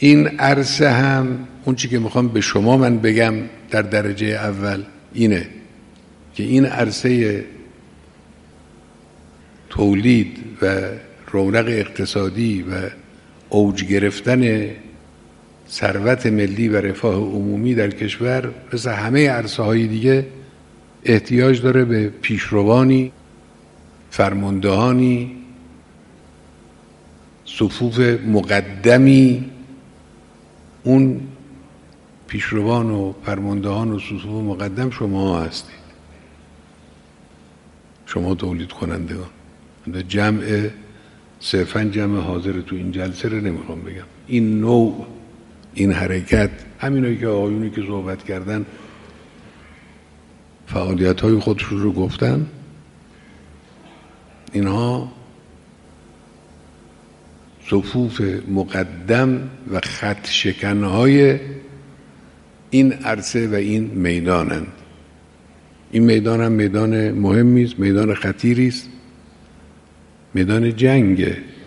این عرصه هم اون چی که میخوام به شما من بگم در درجه اول اینه که این عرصه تولید و رونق اقتصادی و اوج گرفتن ثروت ملی و رفاه عمومی در کشور مثل همه عرصه های دیگه احتیاج داره به پیشروانی، فرماندهانی، صفوف مقدمی. اون پیشروان و فرماندهان و صفوف مقدم شما هستید، شما تولید کنندگان. جمع صرفاً جمع حاضر تو این جلسه رو نمیخوام بگم. این نوع، این حرکت، همینایی که آقایونی که صحبت کردن فعالیت‌های خودشون رو گفتن، اینها صفوف مقدم و خط شکن‌های این عرصه و این میدانند. این میدان هم میدان مهمی است، میدان خطیری است، میدان جنگه.